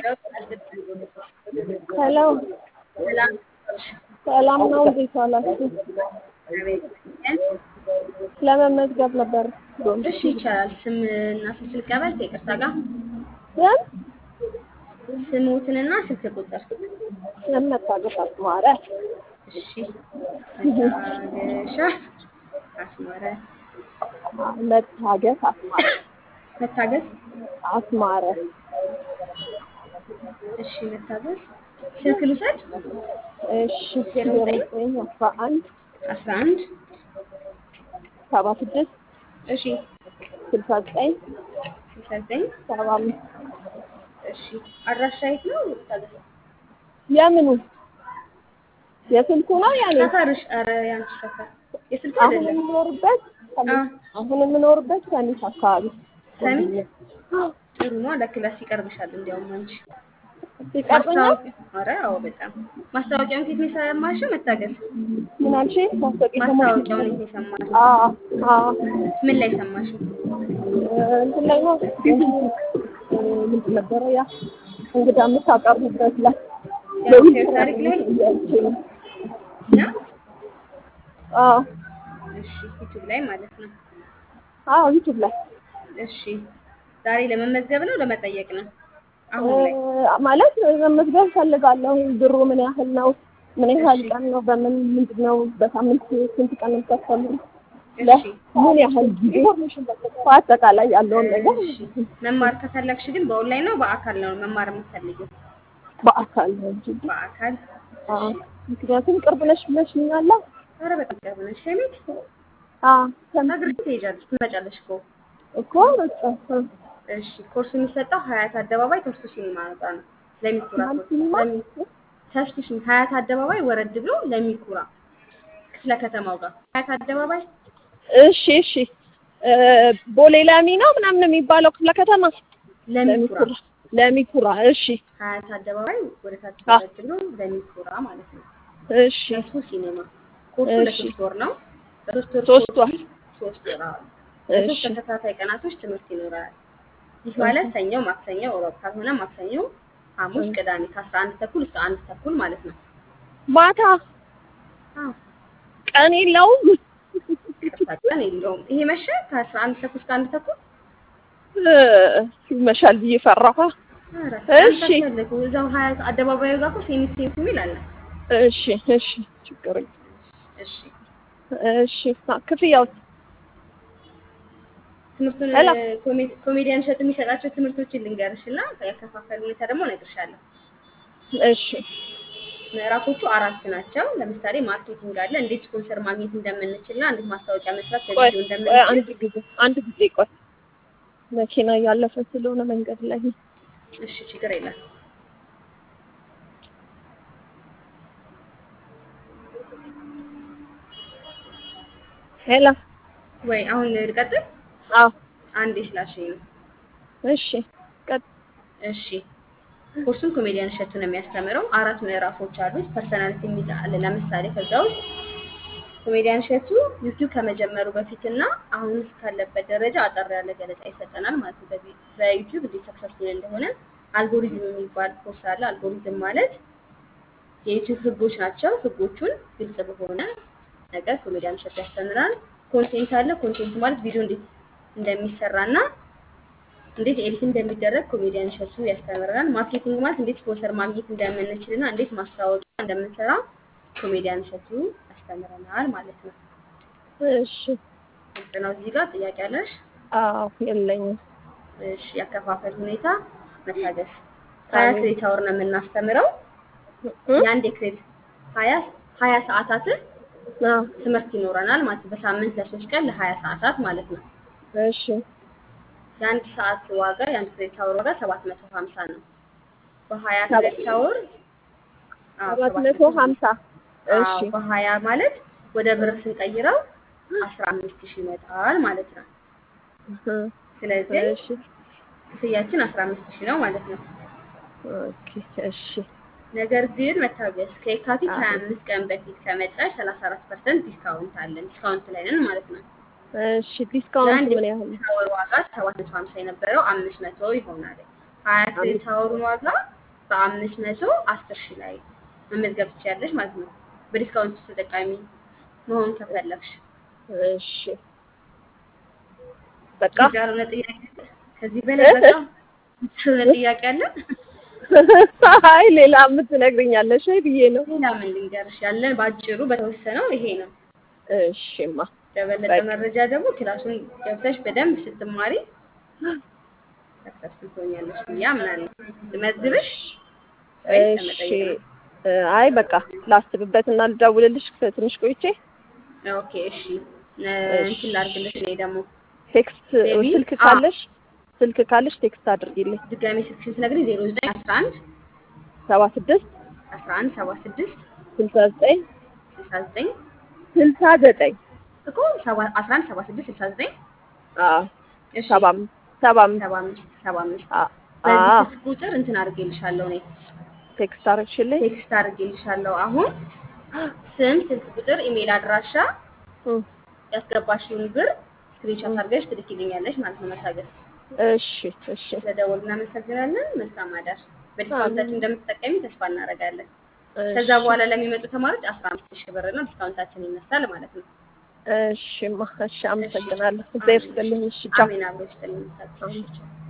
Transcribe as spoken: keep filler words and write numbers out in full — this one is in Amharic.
ሄሎ ሰላም ነው። እንዴት ዋላችሁ? ለመመዝገብ ነበር። እሺ ይቻላል። ስም እና ስልክ ልቀበል ከይቅርታ ጋር ምን ስሙትንና ስልክ ቁጥር። ለመታገስ አስማረ። እሺ መታገሻ አስማረ መታገስ አስማረ መታገስ አስማረ። እሺ መታገስ ስልክ ልውሰድ። እሺ ዜሮ ዘጠኝ አስራ አንድ አስራ አንድ ሰባ ስድስት እሺ ስልሳ ዘጠኝ ስልሳ ዘጠኝ ሰባ አምስት እሺ አድራሻ የት ነው መታገስ? የምኑ የስልኩ ነው ያኔ ሰፈርሽ? ኧረ ያንቺ ሰፈር የስልኩ አሁን አይደለም። የምኖርበት አሁን የምኖርበት ሰሚት አካባቢ ሰሚት ጥሩ ነው። ለክላስ ይቀርብሻል። እንዲያውም አንቺ ይቀርበኛል። ኧረ አዎ በጣም ማስታወቂያውን ከየት ነው የሰማሽው? መታገስ ምን አልሽኝ? ማስታወቂያ ማስታወቂያውን የት ነው የሰማሽው? አዎ አዎ ምን ላይ ሰማሽው? እንትን ላይ ነው ምንድን ነበረ ያ እንግዳ የምታቀርቡበት ላይ የአፍሪካ ታሪክ ላይ ያ አዎ እሺ ዩቲዩብ ላይ ማለት ነው። አዎ ዩቲዩብ ላይ እሺ ዛሬ ለመመዝገብ ነው ለመጠየቅ ነው? አሁን ላይ ማለት መመዝገብ ፈልጋለሁ። ብሩ ምን ያህል ነው? ምን ያህል ቀን ነው? በምን ምንድን ነው? በሳምንት ስንት ቀን እንከፈሉ? እሺ ምን ያህል ጊዜ? አጠቃላይ ያለውን ነገር እሺ መማር ከፈለግሽ ግን በኦንላይን ነው በአካል ነው መማር የምትፈልጊው? በአካል ነው እንጂ በአካል አዎ። ምክንያቱም ቅርብ ነሽ ብለሽኛል። ኧረ በጣም ቅርብ ነሽ። ሰሚት አዎ ከነግርሽ ትሄጃለሽ ትመጫለሽ እኮ እኮ በቃ እሺ ኮርሱ የሚሰጠው ሀያት አደባባይ ተስቱ ሲኒማ ነፃ ነው። ለሚኩራ ተስቱ ሲኒማ ሀያት አደባባይ ወረድ ብሎ ለሚኩራ ክፍለ ከተማው ጋር ሀያት አደባባይ። እሺ እሺ ቦሌ ለሚ ነው ምናምን የሚባለው ክፍለ ከተማ ለሚኩራ ለሚኩራ እሺ ሀያት አደባባይ ወደ ታች ወረድ ብሎ ለሚኩራ ማለት ነው። እሺ ተስቱ ሲኒማ ኮርሱ ለሶስት ወር ነው። በሶስት ወር ሶስት ወር ሶስት ወር አዎ። በሶስት ተከታታይ ቀናቶች ትምህርት ይኖራል። ይህ ማለት ሰኞ፣ ማክሰኞ፣ ሮብ ካልሆነ ማክሰኞ፣ ሐሙስ፣ ቅዳሜ ከአስራ አንድ ተኩል እስከ አንድ ተኩል ማለት ነው። ማታ አዎ ቀን የለውም። ቀን የለውም። ይሄ መሸ ከአስራ አንድ ተኩል እስከ አንድ ተኩል ይመሻል ብዬ ፈራሁ። እሺ እዛው ሀያት አደባባዩ ጋር እኮ ሴሚት ሴሚት የሚል አለ። እሺ እሺ ችግር የለም። እሺ እሺ ክፍያው ትምህርቱን ኮሜዲያን ሸጥ የሚሰጣቸው ትምህርቶችን ልንገርሽ እና ያከፋፈል ሁኔታ ደግሞ እነግርሻለሁ። እሺ ምዕራፎቹ አራት ናቸው። ለምሳሌ ማርኬቲንግ አለ፣ እንዴት ስፖንሰር ማግኘት እንደምንችልና እንዴት ማስታወቂያ መስራት በቪዲዮ እንደምንችል። አንድ ጊዜ አንድ ጊዜ ቆይ መኪና እያለፈ ስለሆነ መንገድ ላይ እሺ ችግር የለም። ሄሎ ወይ አሁን ልቀጥል? አዎ አንዴ ስላልሽኝ ነው። እሺ ቀጥ እሺ ኮርሱን ኮሜዲያን እሸቱ ነው የሚያስተምረው። አራት ምዕራፎች አሉት። ፐርሰናሊቲ የሚል አለ። ለምሳሌ ከዛ ውስጥ ኮሜዲያን እሸቱ ዩቲዩብ ከመጀመሩ በፊትና አሁን እስካለበት ደረጃ አጠር ያለ ገለጻ ይሰጠናል ማለት ነው። በዩቲዩብ እንዴት ሰክሰስፉል እንደሆነ አልጎሪዝም የሚባል ኮርስ አለ። አልጎሪዝም ማለት የዩቲዩብ ህጎች ናቸው። ህጎቹን ግልጽ በሆነ ነገር ኮሜዲያን እሸቱ ያስተምራል። ኮንቴንት አለ። ኮንቴንት ማለት ቪዲዮ እንዴት እንደሚሰራና እንዴት ኤዲት እንደሚደረግ ኮሜዲያን እሸቱ ያስተምረናል። ማርኬቲንግ ማለት እንዴት ስፖንሰር ማግኘት እንደምንችልና እንዴት ማስታወቂያ እንደምንሰራ ኮሜዲያን እሸቱ ያስተምረናል ማለት ነው። እሺ ነው እዚህ ጋር ጥያቄ አለሽ? አዎ የለኝም። እሺ ያከፋፈል ሁኔታ መታገስ ሀያ ክሬዲት አወር ነው የምናስተምረው። የአንድ ክሬዲት ሀያ ሀያ ሰዓታትን ትምህርት ይኖረናል ማለት በሳምንት ለሶስት ቀን ለሀያ ሰዓታት ማለት ነው። እሺ የአንድ ሰዓት ዋጋ የአንድ ክሬዲት አወር ዋጋ ሰባት መቶ ሀምሳ ነው። በሀያ ክሬዲት አወር ሰባት መቶ ሀምሳ እሺ በሀያ ማለት ወደ ብር ስንቀይረው አስራ አምስት ሺህ ይመጣል ማለት ነው። ስለዚህ እሺ ክፍያችን አስራ አምስት ሺህ ነው ማለት ነው። ኦኬ እሺ ነገር ግን መታገስ ከየካቲት ሀያ አምስት ቀን በፊት ከመጣሽ ሰላሳ አራት ፐርሰንት ዲስካውንት አለን። ዲስካውንት ላይ ነን ማለት ነው። እሺ ዲስካውንት ምን ያህል? ታወር ዋጋ ሰባት መቶ ሀምሳ የነበረው አምስት መቶ ይሆናል። ሀያ ክሬዲት አወሩን ዋጋ በአምስት መቶ አስር ሺህ ላይ መመዝገብ ትችያለሽ ማለት ነው። በዲስካውንት ተጠቃሚ መሆን ከፈለግሽ። እሺ በቃ ግልጽ ያልሆነ ጥያቄ አለ? ከዚህ በላይ በቃ ግልጽ ያልሆነ ጥያቄ አለ? አይ ሌላ የምትነግሪኛለሽ ወይ ብዬ ነው። ሌላ ምን ልንገርሽ? ያለን ባጭሩ በተወሰነው ይሄ ነው። እሺማ ለበለጠ በቃ መረጃ ደግሞ ክላሱን ገብተሽ በደንብ ስትማሪ ሰክሰስፉል ትሆኛለሽ ብዬ አምናለሁ። ልመዝግብሽ ወይስ እሺ ለመጠየቅ ነው? አይ በቃ ላስብበትና ልደውልልሽ ትንሽ ቆይቼ። ኦኬ እሺ። እንትን ላድርግልሽ እኔ ደግሞ ቴክስት ሜቢ ስልክ አ ካለሽ ስልክ ካለሽ ቴክስት አድርጊልኝ። ድጋሜ ስልክሽን ትነግሪኝ ዜሮ ዘጠኝ አስራ አንድ ሰባ ስድስት አስራ አንድ ሰባ ስድስት ስልሳ ዘጠኝ ስልሳ ዘጠኝ ስልሳ ዘጠኝ እኮ ሰባ አስራ አንድ ሰባ ስድስት ስልሳ ዘጠኝ አዎ እሺ ሰባ አምስት ሰባ አምስት ሰባ አምስት ሰባ አምስት አ በዚህ አ ስልክ ቁጥር እንትን አድርጌልሻለሁ እኔ ቴክስት አድርግሽልኝ። ቴክስት አድርጌልሻለሁ። አሁን ስም፣ ስልክ ቁጥር፣ ኢሜል አድራሻ እም ያስገባሽውን ብር ስክሪንሾት እም አድርገሽ ትልኪልኛለሽ ማለት ነው። መታገስ እሺ እሺ ስለደወል እናመሰግናለን። መልካም አዳር። በዲስካውንታችን አሜን። እንደምትጠቀሚ ተስፋ እናደርጋለን። ከዛ እሺ በኋላ ለሚመጡ ተማሪዎች አስራ አምስት ሺህ ብር ነው ዲስካውንታችን ይነሳል ማለት ነው። እሺማ እሺ እሺ አመሰግናለሁ። እግዚአብሔር አሜን። እሺ ይስጥልኝ። እሺ ቻው። አሜን። አብሮ ይስጥልኝ። አሜን።